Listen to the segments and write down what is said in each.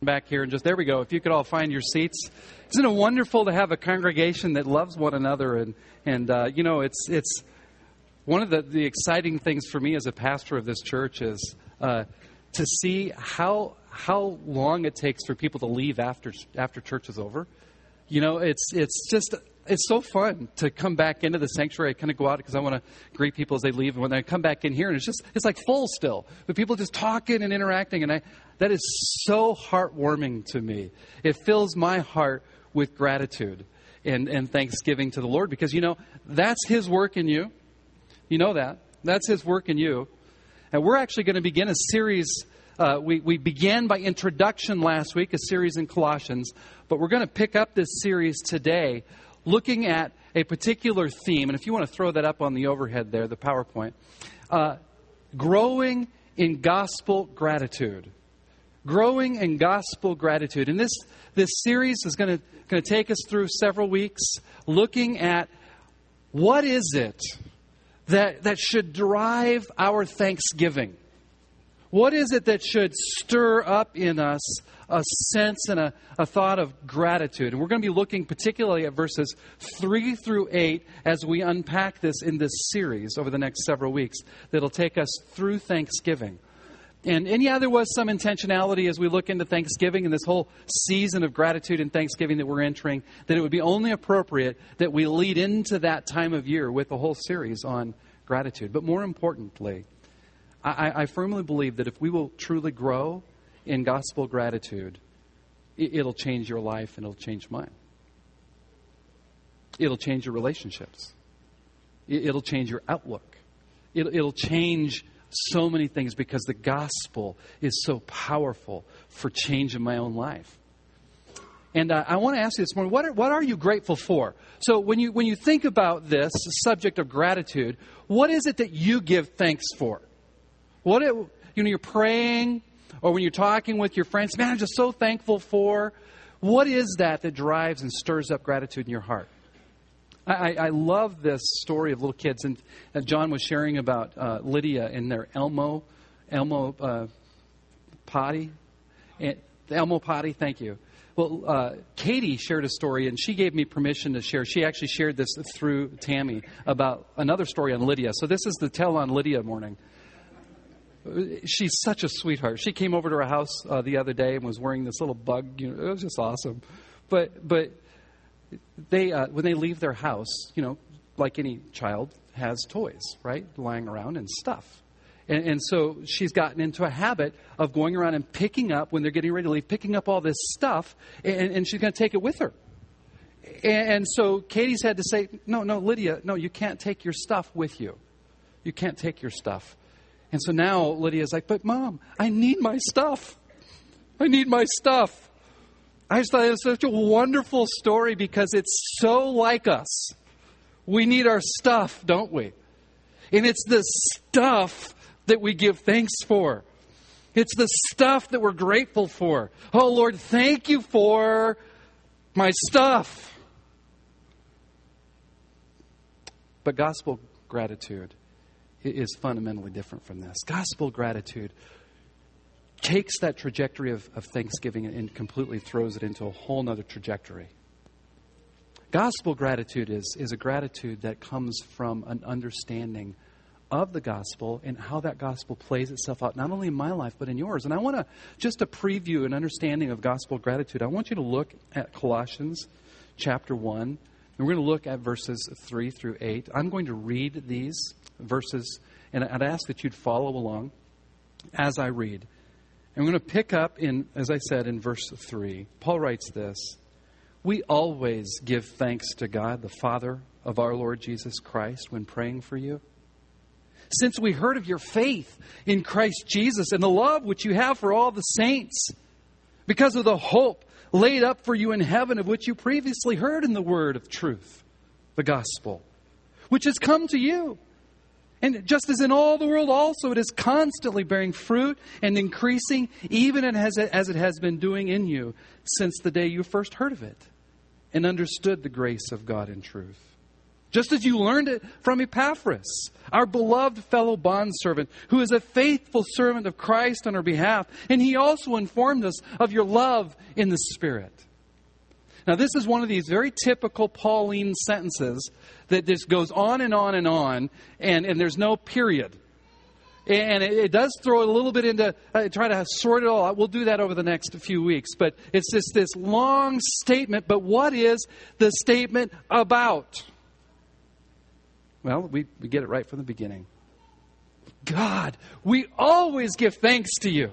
back here and just, there we go. If you could all find your seats. Isn't it wonderful to have a congregation that loves one another? And it's one of the exciting things for me as a pastor of this church is to see how long it takes for people to leave after church is over. You know, it's so fun to come back into the sanctuary. I kind of go out because I want to greet people as they leave. And when I come back in here, and it's like full still. But people just talking and interacting. And that is so heartwarming to me. It fills my heart with gratitude and thanksgiving to the Lord. Because, you know, that's His work in you. You know that. That's His work in you. And we're actually going to begin a series. We began by introduction last week, a series in Colossians. But we're going to pick up this series today, looking at a particular theme. And if you want to throw that up on the overhead there, the PowerPoint. Growing in gospel gratitude. Growing in gospel gratitude. And this series is going to take us through several weeks, looking at what is it that should drive our thanksgiving. What is it that should stir up in us a sense and a thought of gratitude? And we're going to be looking particularly at verses 3 through 8 as we unpack this in this series over the next several weeks that'll take us through Thanksgiving. And yeah, there was some intentionality as we look into Thanksgiving and this whole season of gratitude and Thanksgiving that we're entering, that it would be only appropriate that we lead into that time of year with a whole series on gratitude. But more importantly, I firmly believe that if we will truly grow in gospel gratitude, it'll change your life and it'll change mine. It'll change your relationships. It'll change your outlook. It'll change so many things because the gospel is so powerful for change in my own life. And I want to ask you this morning, what are you grateful for? So when you think about this subject of gratitude, what is it that you give thanks for? You're praying, or when you're talking with your friends, man, I'm just so thankful for. What is that drives and stirs up gratitude in your heart? I love this story of little kids, and John was sharing about Lydia and their Elmo potty. The Elmo potty, thank you. Well, Katie shared a story, and she gave me permission to share. She actually shared this through Tammy about another story on Lydia. So this is the Tell on Lydia morning. She's such a sweetheart. She came over to our house the other day and was wearing this little bug. You know, it was just awesome. But they when they leave their house, you know, like any child has toys, right, lying around and stuff. And so she's gotten into a habit of going around and picking up, when they're getting ready to leave, picking up all this stuff, and she's going to take it with her. And so Katie's had to say, no, Lydia, no, you can't take your stuff with you. You can't take your stuff. And so now Lydia's like, but Mom, I need my stuff. I need my stuff. I just thought it was such a wonderful story because it's so like us. We need our stuff, don't we? And it's the stuff that we give thanks for. It's the stuff that we're grateful for. Oh, Lord, thank you for my stuff. But gospel gratitude is fundamentally different from this. Gospel gratitude takes that trajectory of thanksgiving and completely throws it into a whole other trajectory. Gospel gratitude is a gratitude that comes from an understanding of the gospel and how that gospel plays itself out, not only in my life, but in yours. And I want to, just to preview an understanding of gospel gratitude, I want you to look at Colossians chapter 1. And we're going to look at verses 3 through 8. I'm going to read these verses, and I'd ask that you'd follow along as I read. And we're going to pick up in, as I said, in verse 3. Paul writes this: "We always give thanks to God, the Father of our Lord Jesus Christ, when praying for you. Since we heard of your faith in Christ Jesus and the love which you have for all the saints, because of the hope laid up for you in heaven, of which you previously heard in the word of truth, the gospel, which has come to you. And just as in all the world also, it is constantly bearing fruit and increasing, even as it has been doing in you since the day you first heard of it and understood the grace of God in truth. just as you learned it from Epaphras, our beloved fellow bondservant, who is a faithful servant of Christ on our behalf. And he also informed us of your love in the Spirit. Now, this is one of these very typical Pauline sentences that just goes on and on and on, and there's no period. And it does throw it a little bit into, try to sort it all out. We'll do that over the next few weeks. But it's just this long statement. But what is the statement about? Well, we get it right from the beginning. God, we always give thanks to you.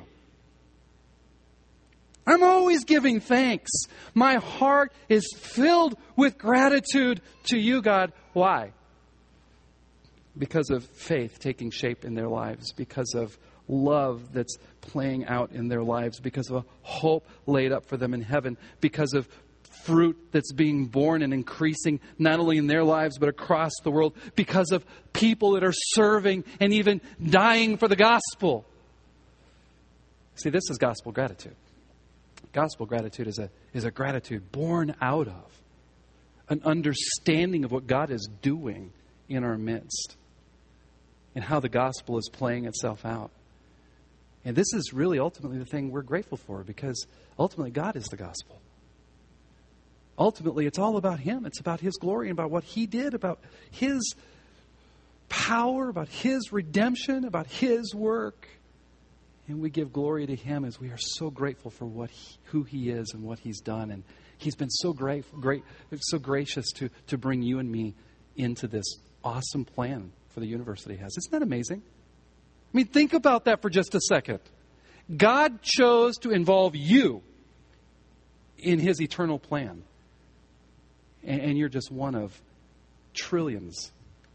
I'm always giving thanks. My heart is filled with gratitude to you, God. Why? Because of faith taking shape in their lives, because of love that's playing out in their lives, because of a hope laid up for them in heaven, because of fruit that's being born and increasing not only in their lives but across the world, because of people that are serving and even dying for the gospel. See, this is gospel gratitude. Gospel gratitude is a gratitude born out of an understanding of what God is doing in our midst and how the gospel is playing itself out. And this is really ultimately the thing we're grateful for, because ultimately God is the gospel. Ultimately, it's all about Him. It's about His glory and about what He did, about His power, about His redemption, about His work. And we give glory to Him as we are so grateful for who He is and what He's done. And He's been so so gracious to bring you and me into this awesome plan for the universe that He has. Isn't that amazing? I mean, think about that for just a second. God chose to involve you in His eternal plan. And you're just one of trillions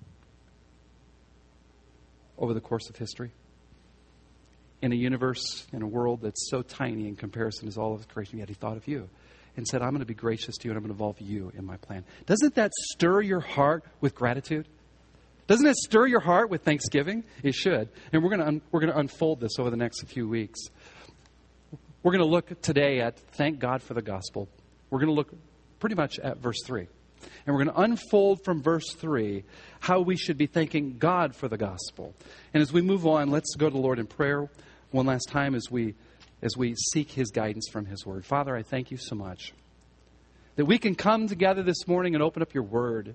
over the course of history. In a universe, in a world that's so tiny in comparison to all of creation, yet He thought of you and said, I'm going to be gracious to you and I'm going to involve you in my plan. Doesn't that stir your heart with gratitude? Doesn't it stir your heart with thanksgiving? It should. And we're going to unfold this over the next few weeks. We're going to look today at thank God for the gospel. We're going to look pretty much at verse 3. And we're going to unfold from verse 3 how we should be thanking God for the gospel. And as we move on, let's go to the Lord in prayer one last time as we seek His guidance from His word. Father, I thank you so much that we can come together this morning and open up your word.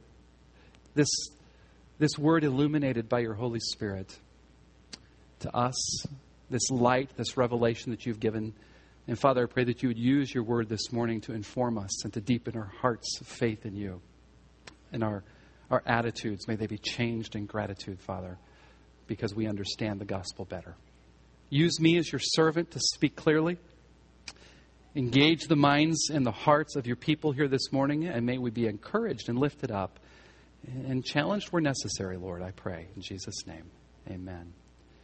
This word illuminated by your Holy Spirit to us, this light, this revelation that you've given. And Father, I pray that you would use your word this morning to inform us and to deepen our hearts of faith in you. And our attitudes, may they be changed in gratitude, Father, because we understand the gospel better. Use me as your servant to speak clearly. Engage the minds and the hearts of your people here this morning, and may we be encouraged and lifted up and challenged where necessary, Lord, I pray. In Jesus' name, amen.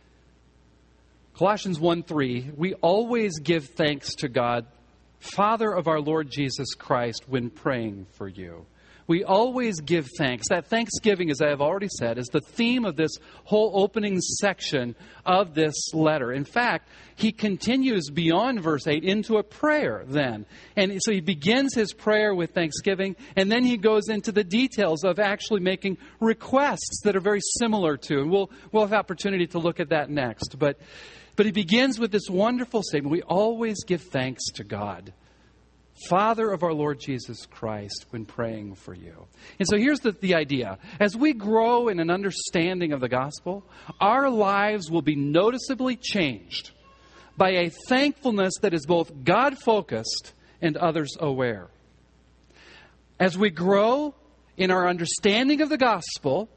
Colossians 1:3, we always give thanks to God, Father of our Lord Jesus Christ, when praying for you. We always give thanks. That thanksgiving, as I have already said, is the theme of this whole opening section of this letter. In fact, he continues beyond verse 8 into a prayer then. And so he begins his prayer with thanksgiving, and then he goes into the details of actually making requests that are very similar to. And we'll have opportunity to look at that next. But he begins with this wonderful statement. We always give thanks to God, Father of our Lord Jesus Christ, when praying for you. And so here's the idea. As we grow in an understanding of the gospel, our lives will be noticeably changed by a thankfulness that is both God-focused and others-aware. As we grow in our understanding of the gospel,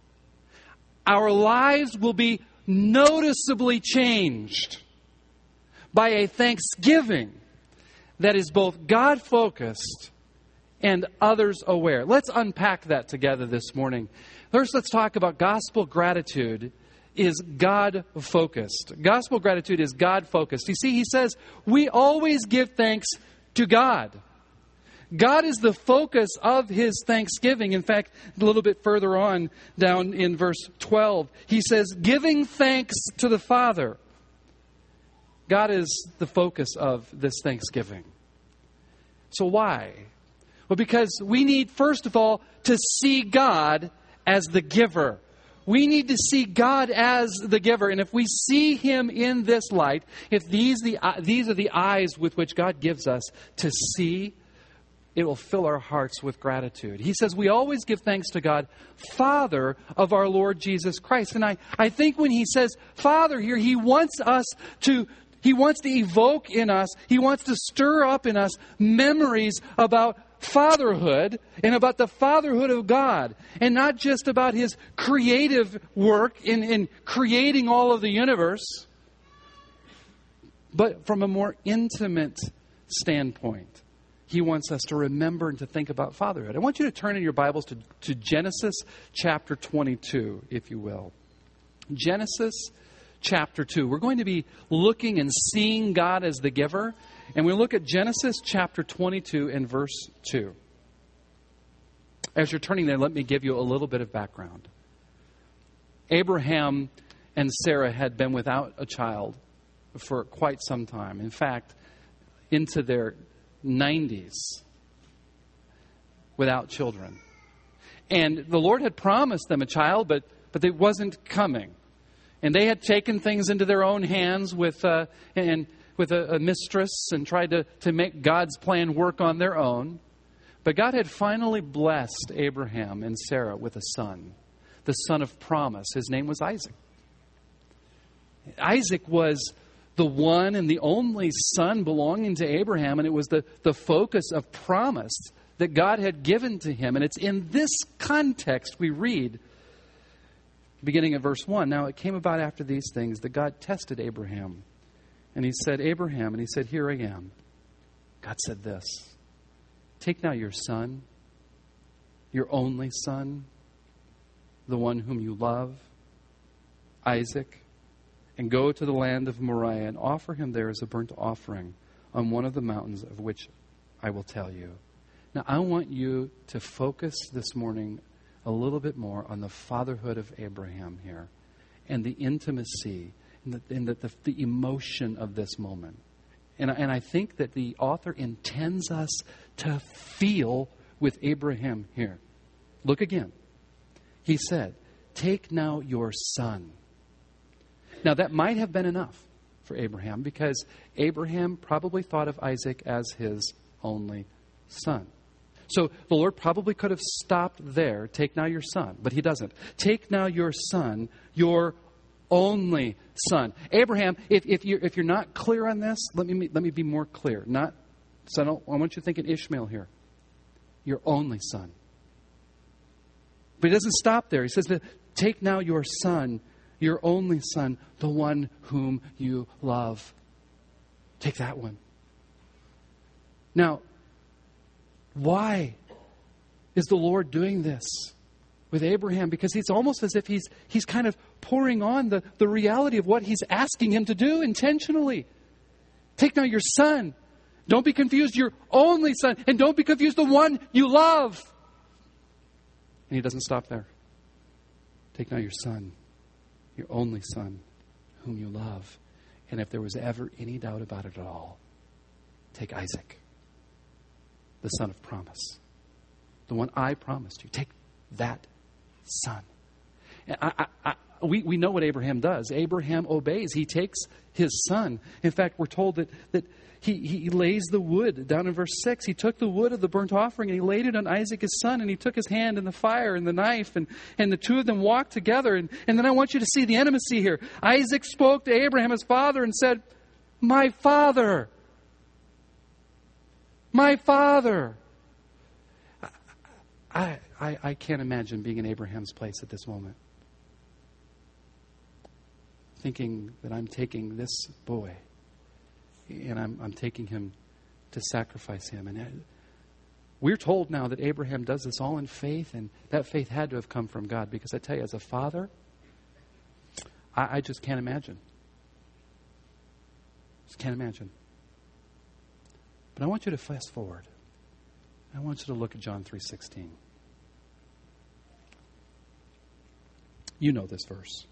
our lives will be noticeably changed by a thanksgiving that is both God-focused and others-aware. Let's unpack that together this morning. First, let's talk about gospel gratitude is God-focused. Gospel gratitude is God-focused. You see, he says, we always give thanks to God. God is the focus of his thanksgiving. In fact, a little bit further on down in verse 12, he says, giving thanks to the Father. God is the focus of this thanksgiving. So why? Well, because we need, first of all, to see God as the giver. We need to see God as the giver. And if we see Him in this light, if these are the eyes with which God gives us to see, it will fill our hearts with gratitude. He says we always give thanks to God, Father of our Lord Jesus Christ. And I think when He says Father here, He wants to evoke in us, He wants to stir up in us memories about fatherhood and about the fatherhood of God, and not just about His creative work in creating all of the universe, but from a more intimate standpoint. He wants us to remember and to think about fatherhood. I want you to turn in your Bibles to Genesis chapter 22, if you will. Genesis chapter 2. We're going to be looking and seeing God as the giver. And we look at Genesis chapter 22 and verse 2. As you're turning there, let me give you a little bit of background. Abraham and Sarah had been without a child for quite some time. In fact, into their 90s without children. And the Lord had promised them a child, but it wasn't coming. And they had taken things into their own hands with a mistress and tried to make God's plan work on their own. But God had finally blessed Abraham and Sarah with a son, the son of promise. His name was Isaac. Isaac was the one and the only son belonging to Abraham, and it was the focus of promise that God had given to him. And it's in this context we read, beginning at verse 1. Now it came about after these things that God tested Abraham. And He said, Abraham, and he said, here I am. God said this, take now your son, your only son, the one whom you love, Isaac, and go to the land of Moriah and offer him there as a burnt offering on one of the mountains of which I will tell you. Now, I want you to focus this morning a little bit more on the fatherhood of Abraham here and the intimacy and the emotion of this moment. And I think that the author intends us to feel with Abraham here. Look again. He said, take now your son. Now, that might have been enough for Abraham because Abraham probably thought of Isaac as his only son. So the Lord probably could have stopped there. Take now your son. But He doesn't. Take now your son, your only son. Abraham, if you're not clear on this, let me be more clear. I want you to think of Ishmael here. Your only son. But He doesn't stop there. He says, take now your son, your only son, the one whom you love. Take that one. Now, why is the Lord doing this with Abraham? Because it's almost as if he's kind of pouring on the reality of what He's asking him to do intentionally. Take now your son. Don't be confused, your only son. And don't be confused, the one you love. And He doesn't stop there. Take now your son, your only son, whom you love. And if there was ever any doubt about it at all, take Isaac, the son of promise. The one I promised you. Take that son. And we know what Abraham does. Abraham obeys. He takes his son. In fact, we're told that he lays the wood. Down in verse 6, he took the wood of the burnt offering and he laid it on Isaac his son, and he took his hand in the fire and the knife, and the two of them walked together. And then I want you to see the intimacy here. Isaac spoke to Abraham his father and said, my father. My father. I can't imagine being in Abraham's place at this moment. Thinking that I'm taking this boy and I'm taking him to sacrifice him. And we're told now that Abraham does this all in faith, and that faith had to have come from God, because I tell you, as a father, I just can't imagine. Just can't imagine. But I want you to fast forward. I want you to look at John 3:16. You know this verse.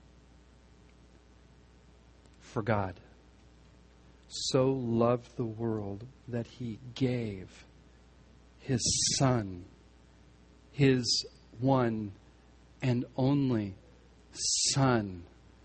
For God so loved the world that He gave His Son, His one and only Son,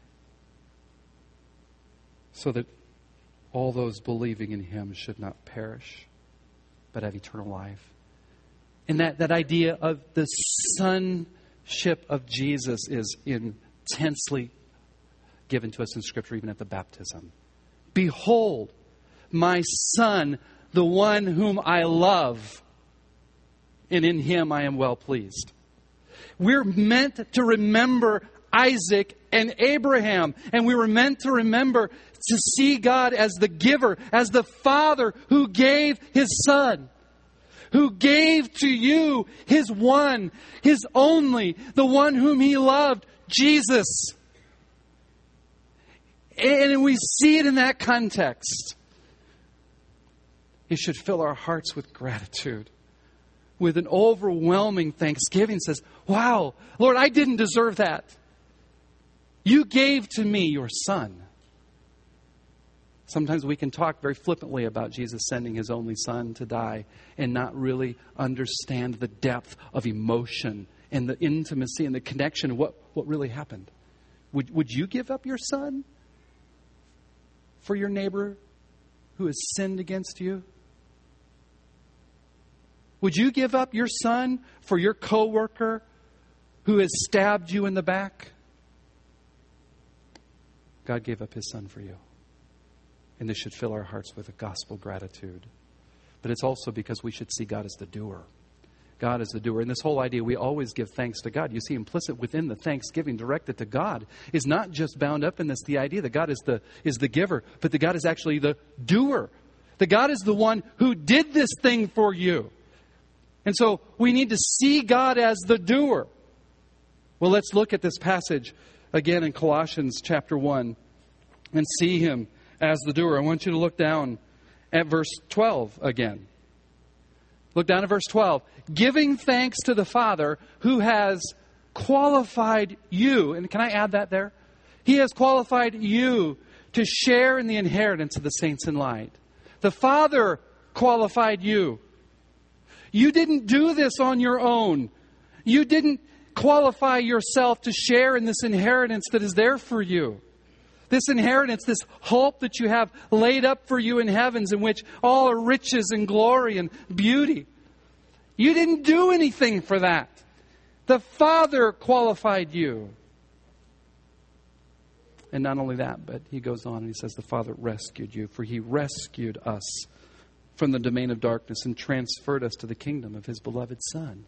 so that all those believing in Him should not perish, but have eternal life. And that idea of the sonship of Jesus is intensely given to us in Scripture, even at the baptism. Behold, my Son, the one whom I love, and in Him I am well pleased. We're meant to remember Isaac and Abraham, and we were meant to remember to see God as the giver, as the Father who gave His Son, who gave to you His one, His only, the one whom He loved, Jesus. And we see it in that context. It should fill our hearts with gratitude, with an overwhelming thanksgiving. Says, wow, Lord, I didn't deserve that. You gave to me your Son. Sometimes we can talk very flippantly about Jesus sending His only Son to die and not really understand the depth of emotion and the intimacy and the connection of what really happened. Would you give up your Son for your neighbor who has sinned against you? Would you give up your Son for your coworker who has stabbed you in the back? God gave up His Son for you. And this should fill our hearts with a gospel gratitude. But it's also because we should see God as the doer. God is the doer. And this whole idea, we always give thanks to God. You see, implicit within the thanksgiving directed to God is not just bound up in this, the idea that God is the giver, but that God is actually the doer. That God is the one who did this thing for you. And so we need to see God as the doer. Well, let's look at this passage again in Colossians chapter 1 and see Him as the doer. I want you to look down at verse 12 again. Look down at verse 12. Giving thanks to the Father who has qualified you. And can I add that there? He has qualified you to share in the inheritance of the saints in light. The Father qualified you. You didn't do this on your own. You didn't qualify yourself to share in this inheritance that is there for you. This inheritance, this hope that you have laid up for you in heavens, in which all are riches and glory and beauty. You didn't do anything for that. The Father qualified you. And not only that, but He goes on and He says the Father rescued you, for He rescued us from the domain of darkness and transferred us to the kingdom of His beloved Son.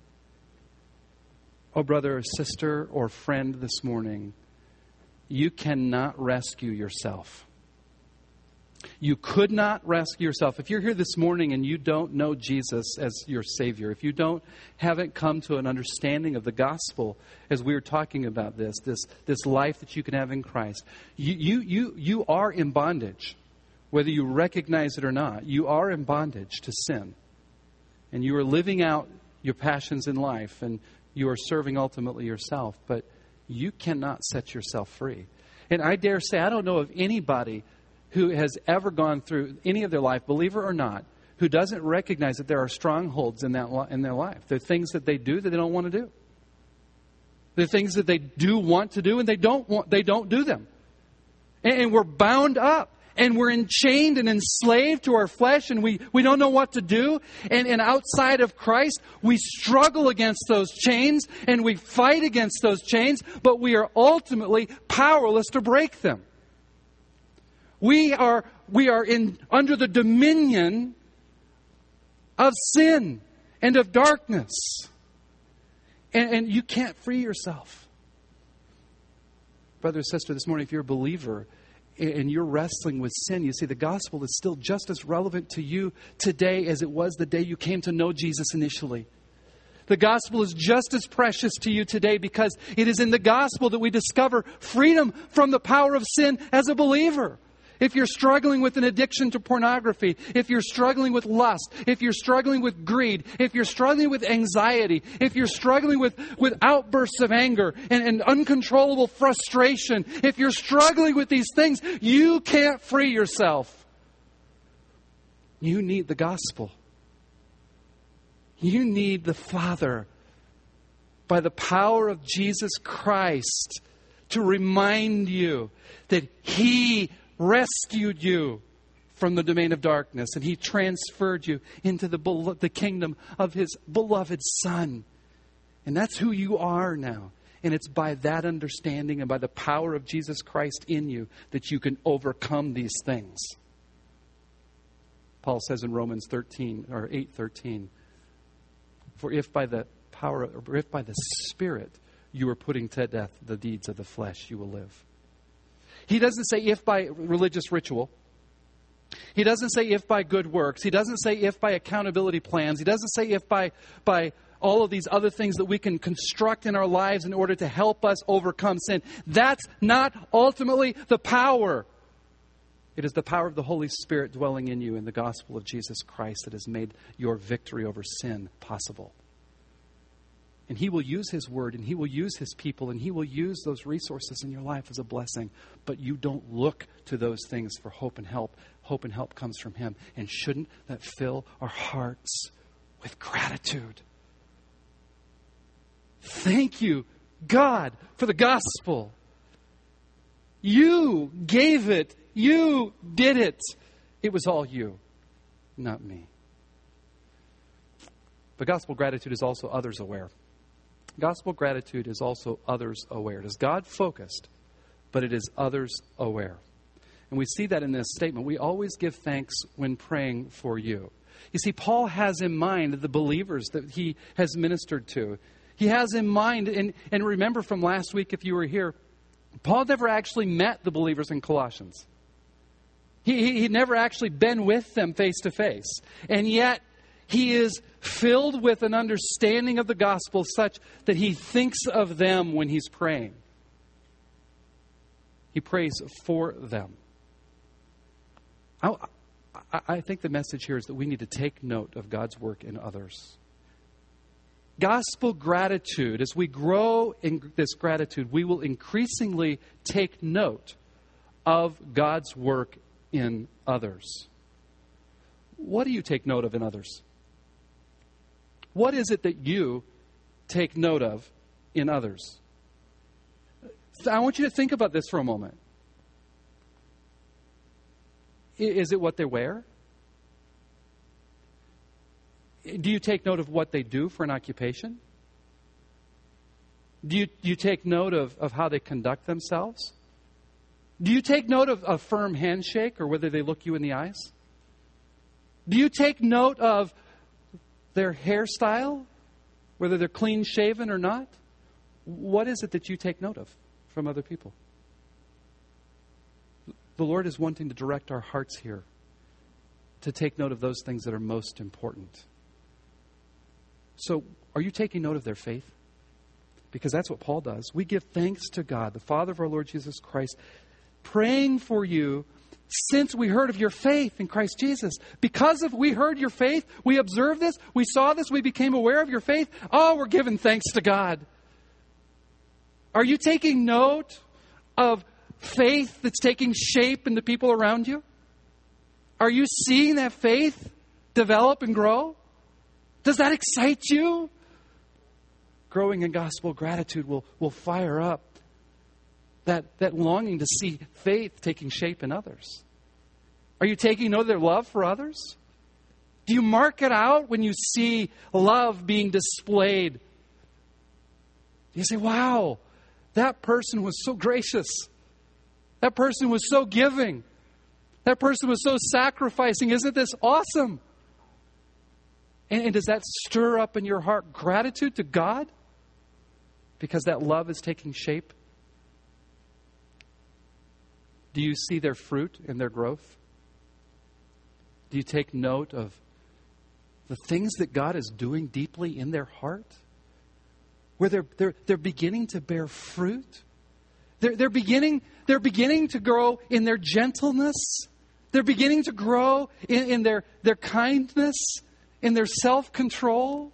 Oh, brother or sister or friend this morning, you cannot rescue yourself. You could not rescue yourself. If you're here this morning and you don't know Jesus as your Savior, if you haven't come to an understanding of the gospel as we were talking about this life that you can have in Christ, you are in bondage. Whether you recognize it or not, you are in bondage to sin. And you are living out your passions in life, and you are serving ultimately yourself. But you cannot set yourself free. And I dare say, I don't know of anybody who has ever gone through any of their life, believer or not, who doesn't recognize that there are strongholds in their life. There are things that they do that they don't want to do. There are things that they do want to do and they don't do them. And we're bound up. And we're enchained and enslaved to our flesh, and we don't know what to do. And outside of Christ, we struggle against those chains, and we fight against those chains, but we are ultimately powerless to break them. We are under the dominion of sin and of darkness. And you can't free yourself. Brother or sister, this morning, if you're a believer and you're wrestling with sin, you see the gospel is still just as relevant to you today as it was the day you came to know Jesus initially. The gospel is just as precious to you today because it is in the gospel that we discover freedom from the power of sin as a believer. If you're struggling with an addiction to pornography, if you're struggling with lust, if you're struggling with greed, if you're struggling with anxiety, if you're struggling with outbursts of anger and uncontrollable frustration, if you're struggling with these things, you can't free yourself. You need the gospel. You need the Father, by the power of Jesus Christ, to remind you that He rescued you from the domain of darkness and He transferred you into the kingdom of His beloved Son. And that's who you are now. And it's by that understanding and by the power of Jesus Christ in you that you can overcome these things. Paul says in Romans 8:13, for if by the Spirit you are putting to death the deeds of the flesh, you will live. He doesn't say if by religious ritual. He doesn't say if by good works. He doesn't say if by accountability plans. He doesn't say if by all of these other things that we can construct in our lives in order to help us overcome sin. That's not ultimately the power. It is the power of the Holy Spirit dwelling in you in the gospel of Jesus Christ that has made your victory over sin possible. And He will use His word, and He will use His people, and He will use those resources in your life as a blessing. But you don't look to those things for hope and help. Hope and help comes from Him. And shouldn't that fill our hearts with gratitude? Thank you, God, for the gospel. You gave it. You did it. It was all you, not me. But gospel gratitude is also others aware. Gospel gratitude is also others aware. It is God focused, but it is others aware. And we see that in this statement. We always give thanks when praying for you. You see, Paul has in mind the believers that he has ministered to. He has in mind, and remember from last week if you were here, Paul never actually met the believers in Colossians. He'd never actually been with them face to face. And yet, he is filled with an understanding of the gospel such that he thinks of them when he's praying. He prays for them. I think the message here is that we need to take note of God's work in others. Gospel gratitude, as we grow in this gratitude, we will increasingly take note of God's work in others. What do you take note of in others? What is it that you take note of in others? I want you to think about this for a moment. Is it what they wear? Do you take note of what they do for an occupation? Do you take note of how they conduct themselves? Do you take note of a firm handshake or whether they look you in the eyes? Do you take note of their hairstyle, whether they're clean shaven or not? What is it that you take note of from other people? The Lord is wanting to direct our hearts here to take note of those things that are most important. So, are you taking note of their faith? Because that's what Paul does. We give thanks to God, the Father of our Lord Jesus Christ, praying for you since we heard of your faith in Christ Jesus. Because of we heard your faith, we observed this, we saw this, we became aware of your faith. Oh, we're giving thanks to God. Are you taking note of faith that's taking shape in the people around you? Are you seeing that faith develop and grow? Does that excite you? Growing in gospel gratitude will fire up that longing to see faith taking shape in others. Are you taking note of their love for others? Do you mark it out when you see love being displayed? You say, wow, that person was so gracious. That person was so giving. That person was so sacrificing. Isn't this awesome? And does that stir up in your heart gratitude to God? Because that love is taking shape? Do you see their fruit and their growth? Do you take note of the things that God is doing deeply in their heart? Where they're beginning to bear fruit? They're beginning to grow in their gentleness. They're beginning to grow in their kindness, in their self-control.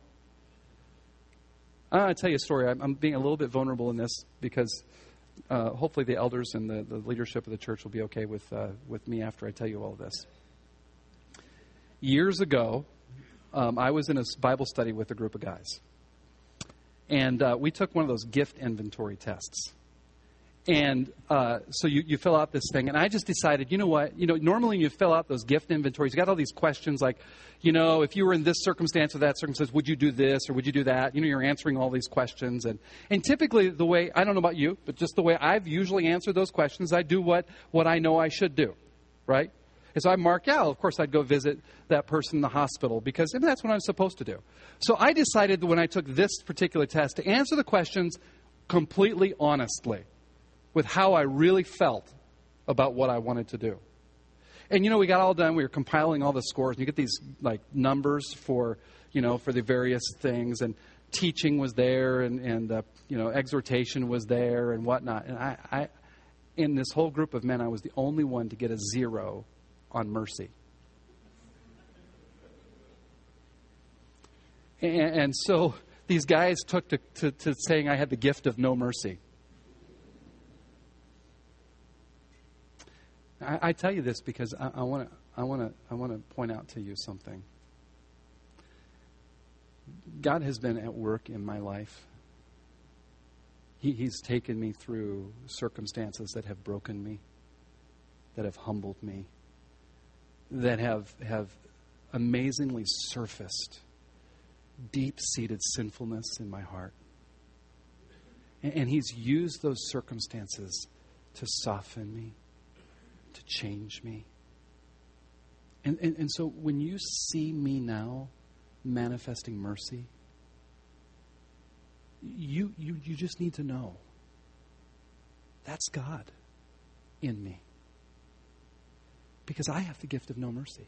I'll tell you a story. I'm being a little bit vulnerable in this because hopefully the elders and the leadership of the church will be okay with me after I tell you all of this. Years ago, I was in a Bible study with a group of guys. And we took one of those gift inventory tests. And so you fill out this thing. And I just decided, you know what? Normally when you fill out those gift inventories, you got all these questions like, if you were in this circumstance or that circumstance, would you do this or would you do that? You're answering all these questions. And typically the way, I don't know about you, but just the way I've usually answered those questions, I do what I know I should do, right? And so I mark out, of course, I'd go visit that person in the hospital because that's what I'm supposed to do. So I decided that when I took this particular test to answer the questions completely honestly with how I really felt about what I wanted to do. And, we got all done. We were compiling all the scores. And you get these, numbers for the various things. And teaching was there and exhortation was there and whatnot. And I in this whole group of men, I was the only one to get a 0 on mercy. And so these guys took to saying I had the gift of no mercy. I tell you this because I want to point out to you something. God has been at work in my life. He's taken me through circumstances that have broken me, that have humbled me, that have amazingly surfaced deep-seated sinfulness in my heart. And He's used those circumstances to soften me, to change me. And so when you see me now manifesting mercy, you just need to know that's God in me. Because I have the gift of no mercy.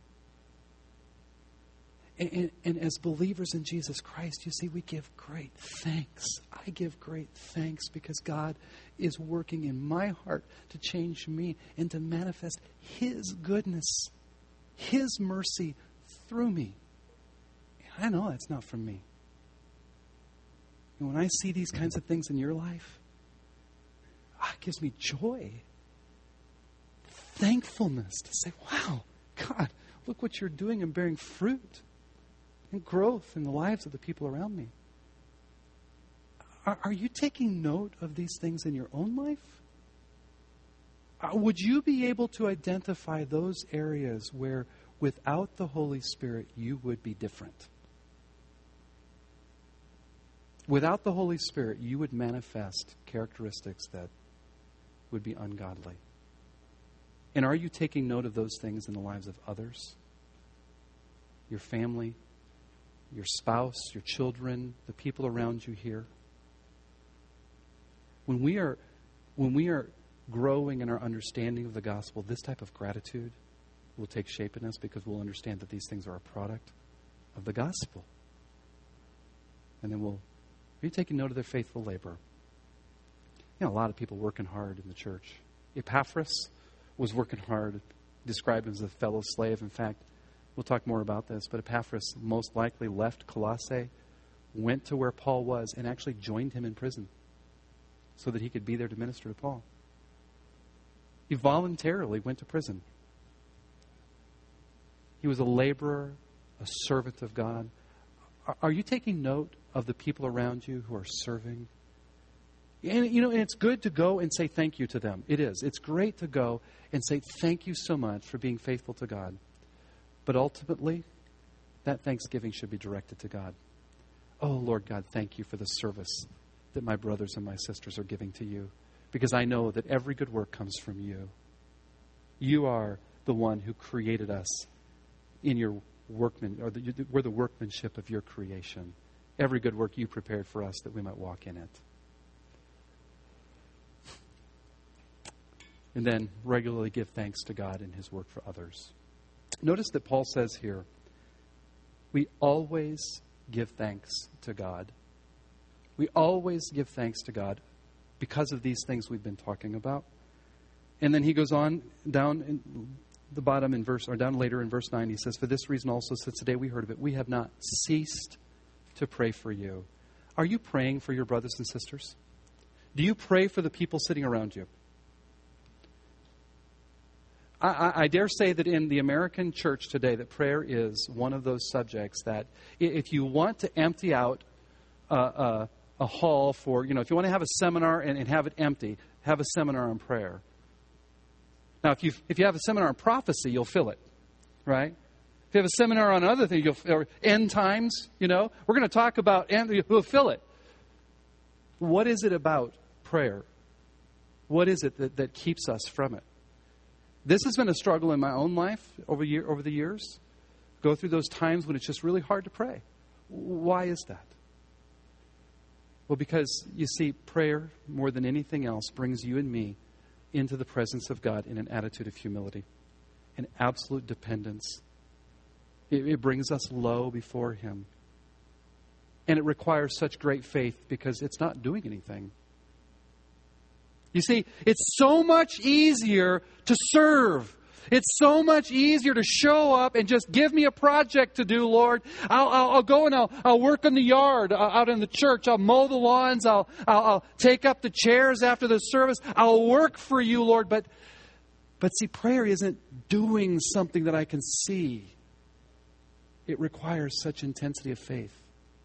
And as believers in Jesus Christ, you see, we give great thanks. I give great thanks because God is working in my heart to change me and to manifest His goodness, His mercy through me. And I know that's not from me. And when I see these kinds of things in your life, it gives me joy, thankfulness to say, wow, God, look what you're doing and bearing fruit and growth in the lives of the people around me. Are you taking note of these things in your own life? Would you be able to identify those areas where without the Holy Spirit you would be different? Without the Holy Spirit, you would manifest characteristics that would be ungodly. And are you taking note of those things in the lives of others? Your family, your spouse, your children, the people around you here? When we are growing in our understanding of the gospel, this type of gratitude will take shape in us because we'll understand that these things are a product of the gospel. And then are you taking note of their faithful labor? A lot of people working hard in the church. Epaphras was working hard, described as a fellow slave. In fact, we'll talk more about this, but Epaphras most likely left Colossae, went to where Paul was, and actually joined him in prison so that he could be there to minister to Paul. He voluntarily went to prison. He was a laborer, a servant of God. Are you taking note of the people around you who are serving? And, and it's good to go and say thank you to them. It is. It's great to go and say thank you so much for being faithful to God. But ultimately, that thanksgiving should be directed to God. Oh, Lord God, thank you for the service that my brothers and my sisters are giving to you. Because I know that every good work comes from you. You are the one who created us in your we're the workmanship of your creation. Every good work you prepared for us that we might walk in it. And then regularly give thanks to God in His work for others. Notice that Paul says here, we always give thanks to God. We always give thanks to God because of these things we've been talking about. And then he goes on down in the bottom down later in verse 9, he says, for this reason also, since the day we heard of it, we have not ceased to pray for you. Are you praying for your brothers and sisters? Do you pray for the people sitting around you? I dare say that in the American church today, that prayer is one of those subjects that if you want to empty out a hall for, if you want to have a seminar and have it empty, have a seminar on prayer. Now, if you have a seminar on prophecy, you'll fill it, right? If you have a seminar on other things, or end times, we're going to talk about, and we'll fill it. What is it about prayer? What is it that keeps us from it? This has been a struggle in my own life over the years. Go through those times when it's just really hard to pray. Why is that? Well, because, you see, prayer, more than anything else, brings you and me into the presence of God in an attitude of humility, an absolute dependence. It brings us low before Him. And it requires such great faith because it's not doing anything. You see, it's so much easier to serve. It's so much easier to show up and just give me a project to do, Lord. I'll go and I'll work in the yard out in the church. I'll mow the lawns. I'll take up the chairs after the service. I'll work for you, Lord. But see, prayer isn't doing something that I can see. It requires such intensity of faith.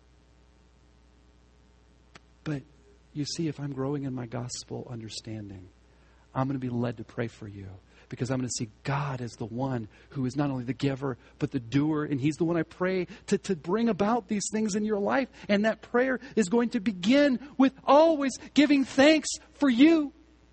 But you see, if I'm growing in my gospel understanding, I'm going to be led to pray for you. Because I'm going to see God as the one who is not only the giver, but the doer. And He's the one I pray to bring about these things in your life. And that prayer is going to begin with always giving thanks for you.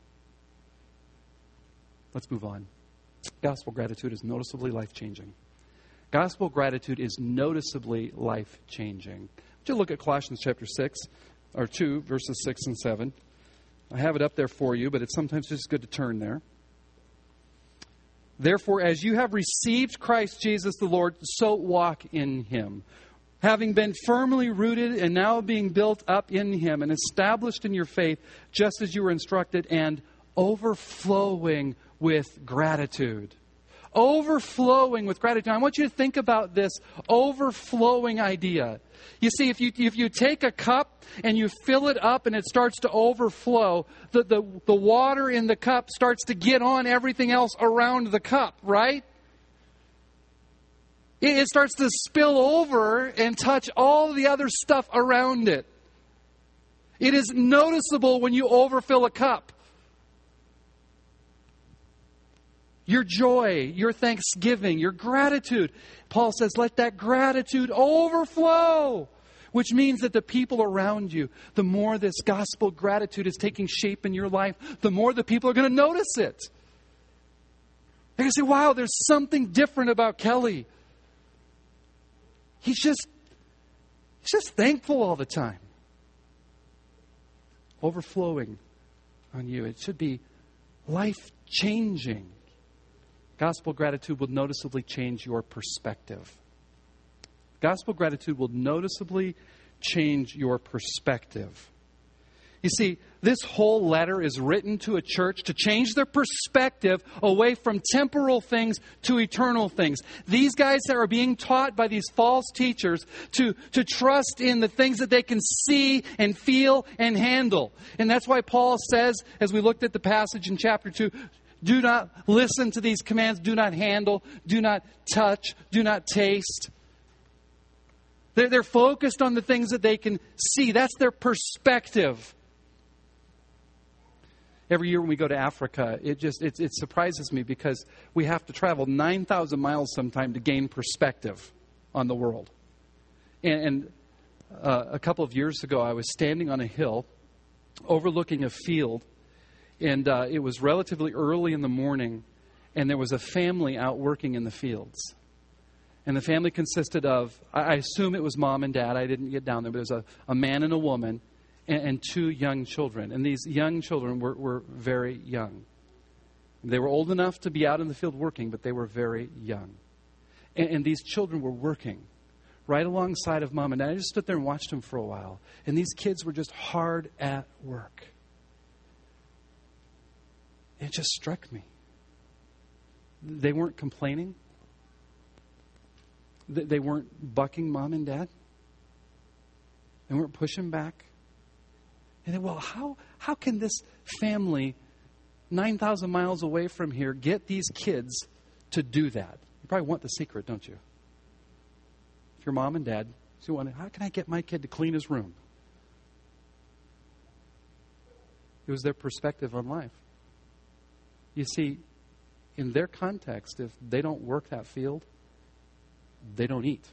Let's move on. Gospel gratitude is noticeably life-changing. Gospel gratitude is noticeably life-changing. Would you look at Colossians chapter 6, or 2, verses 6 and 7. I have it up there for you, but it's sometimes just good to turn there. Therefore, as you have received Christ Jesus the Lord, so walk in Him, having been firmly rooted and now being built up in Him and established in your faith, just as you were instructed, and overflowing with gratitude. Overflowing with gratitude. I want you to think about this overflowing idea. You see, if you take a cup and you fill it up and it starts to overflow, the water in the cup starts to get on everything else around the cup, right? It starts to spill over and touch all the other stuff around it. It is noticeable when you overfill a cup. Your joy, your thanksgiving, your gratitude. Paul says, let that gratitude overflow. Which means that the people around you, the more this gospel gratitude is taking shape in your life, the more the people are going to notice it. They're going to say, wow, there's something different about Kelly. He's just thankful all the time. Overflowing on you. It should be life-changing. Gospel gratitude will noticeably change your perspective. Gospel gratitude will noticeably change your perspective. You see, this whole letter is written to a church to change their perspective away from temporal things to eternal things. These guys that are being taught by these false teachers to trust in the things that they can see and feel and handle. And that's why Paul says, as we looked at the passage in chapter 2, do not listen to these commands. Do not handle. Do not touch. Do not taste. They're focused on the things that they can see. That's their perspective. Every year when we go to Africa, it surprises me because we have to travel 9,000 miles sometime to gain perspective on the world. And a couple of years ago, I was standing on a hill overlooking a field. And it was relatively early in the morning, and there was a family out working in the fields. And the family consisted of, I assume it was mom and dad. I didn't get down there, but it was a man and a woman and two young children. And these young children were very young. They were old enough to be out in the field working, but they were very young. And these children were working right alongside of mom and dad. I just stood there and watched them for a while. And these kids were just hard at work. It just struck me. They weren't complaining. They weren't bucking mom and dad. They weren't pushing back. And then, well, how can this family 9,000 miles away from here, get these kids to do that? You probably want the secret, don't you? If your mom and dad, so you wonder, how can I get my kid to clean his room? It was their perspective on life. You see, in their context, if they don't work that field, they don't eat.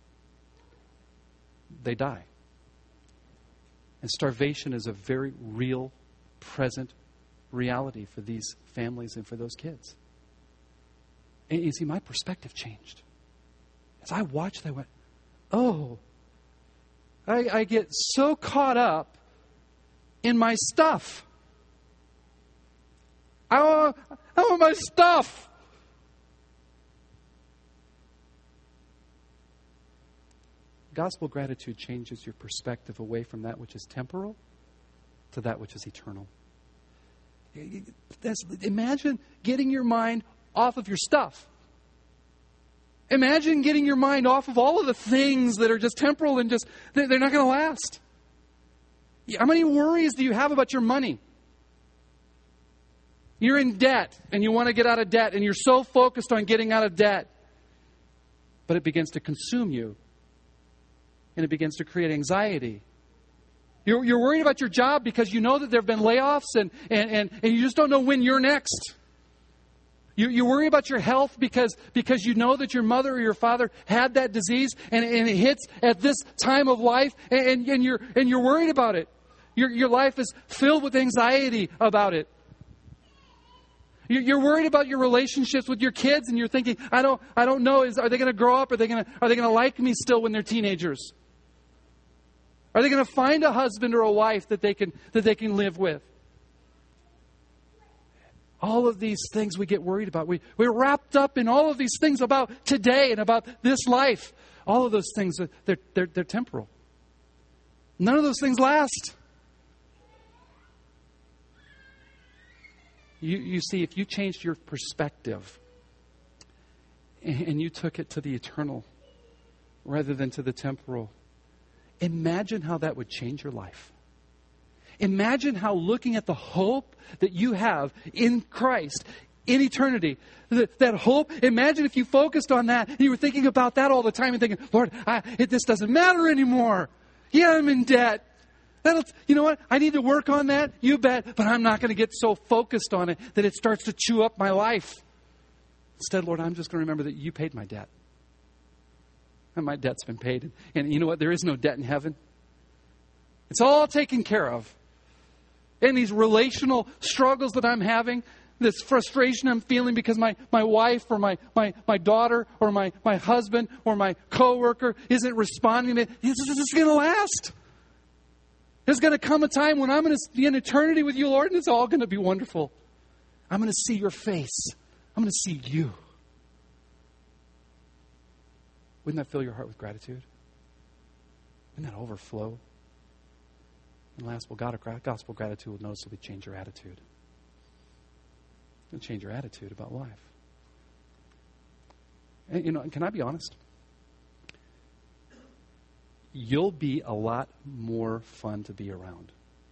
They die. And starvation is a very real, present reality for these families and for those kids. And you see, my perspective changed. As I watched, I went, oh, I get so caught up in my stuff. I want my stuff. Gospel gratitude changes your perspective away from that which is temporal to that which is eternal. Imagine getting your mind off of your stuff. Imagine getting your mind off of all of the things that are just temporal and just, they're not going to last. How many worries do you have about your money? You're in debt and you want to get out of debt and you're so focused on getting out of debt. But it begins to consume you. And it begins to create anxiety. You're worried about your job because you know that there have been layoffs and you just don't know when you're next. You worry about your health because you know that your mother or your father had that disease and it hits at this time of life and you're worried about it. Your life is filled with anxiety about it. You're worried about your relationships with your kids and you're thinking, I don't know, are they going to grow up? Are they going to like me still when they're teenagers? Are they going to find a husband or a wife that they can live with? All of these things we get worried about. We're wrapped up in all of these things about today and about this life. All of those things, they're temporal. None of those things last. You see, if you changed your perspective and you took it to the eternal rather than to the temporal, imagine how that would change your life. Imagine how looking at the hope that you have in Christ, in eternity, that hope, imagine if you focused on that and you were thinking about that all the time and thinking, Lord, this doesn't matter anymore. Yeah, I'm in debt. You know what? I need to work on that. You bet. But I'm not going to get so focused on it that it starts to chew up my life. Instead, Lord, I'm just going to remember that you paid my debt. And my debt's been paid. And you know what? There is no debt in heaven. It's all taken care of. And these relational struggles that I'm having, this frustration I'm feeling because my wife or my daughter or my husband or my coworker isn't responding to it, this is going to last. There's going to come a time when I'm going to be in eternity with you, Lord, and it's all going to be wonderful. I'm going to see your face. I'm going to see you. Wouldn't that fill your heart with gratitude? Wouldn't that overflow? And last, gospel gratitude will noticeably change your attitude. It'll change your attitude about life. And, can I be honest? You'll be a lot more fun to be around.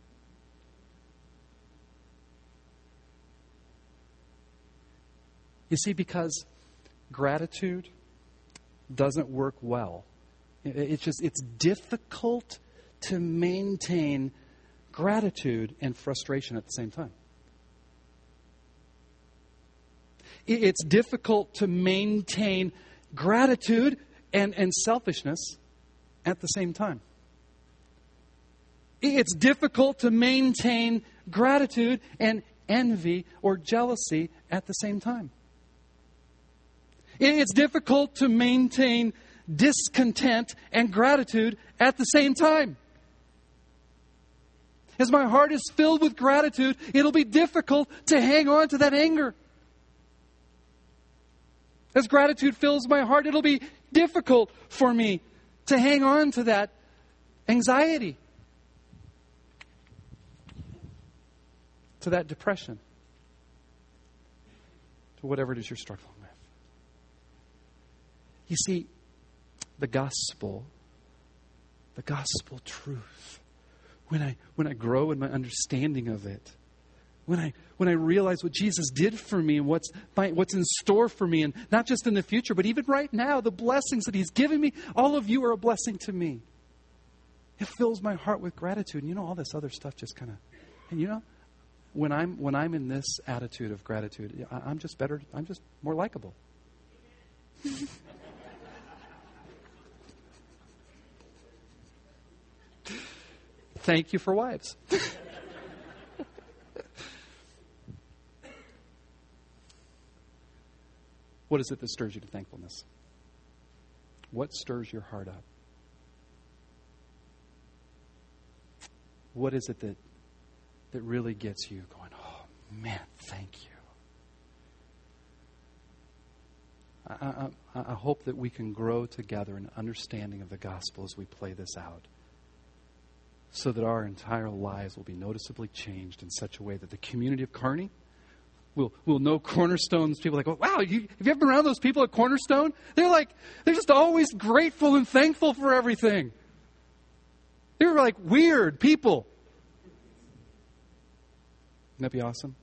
You see, because gratitude doesn't work well. It's difficult to maintain gratitude and frustration at the same time. It's difficult to maintain gratitude and selfishness at the same time. It's difficult to maintain gratitude and envy or jealousy at the same time. It's difficult to maintain discontent and gratitude at the same time. As my heart is filled with gratitude, it'll be difficult to hang on to that anger. As gratitude fills my heart, it'll be difficult for me to hang on to that anxiety, to that depression, to whatever it is you're struggling with. You see, the gospel truth, when I grow in my understanding of it, When I realize what Jesus did for me and what's in store for me, and not just in the future, but even right now, the blessings that He's given me, all of you are a blessing to me. It fills my heart with gratitude. And all this other stuff just kind of, and when I'm in this attitude of gratitude, I'm just better. I'm just more likable. Thank you for wives. What is it that stirs you to thankfulness? What stirs your heart up? What is it that really gets you going, oh, man, thank you? I hope that we can grow together in understanding of the gospel as we play this out, so that our entire lives will be noticeably changed in such a way that the community of Kearney will know Cornerstone's people. Like, oh, wow, have you ever been around those people at Cornerstone? They're just always grateful and thankful for everything. They were like weird people. Wouldn't that be awesome?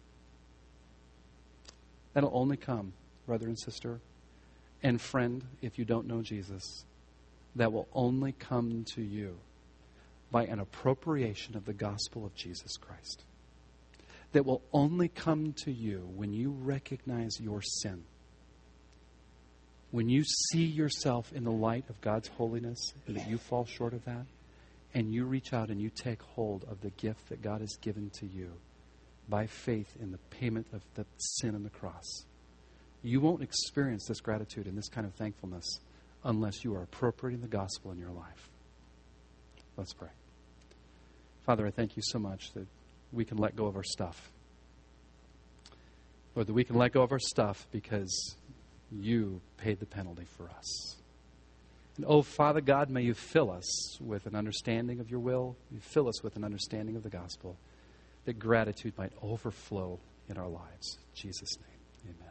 That'll only come, brother and sister and friend, if you don't know Jesus. That will only come to you by an appropriation of the gospel of Jesus Christ. That will only come to you when you recognize your sin. When you see yourself in the light of God's holiness and that you fall short of that, and you reach out and you take hold of the gift that God has given to you by faith in the payment of the sin on the cross. You won't experience this gratitude and this kind of thankfulness unless you are appropriating the gospel in your life. Let's pray. Father, I thank you so much that we can let go of our stuff. Lord, that we can let go of our stuff because you paid the penalty for us. And oh, Father God, may you fill us with an understanding of your will. You fill us with an understanding of the gospel, that gratitude might overflow in our lives. In Jesus' name, amen.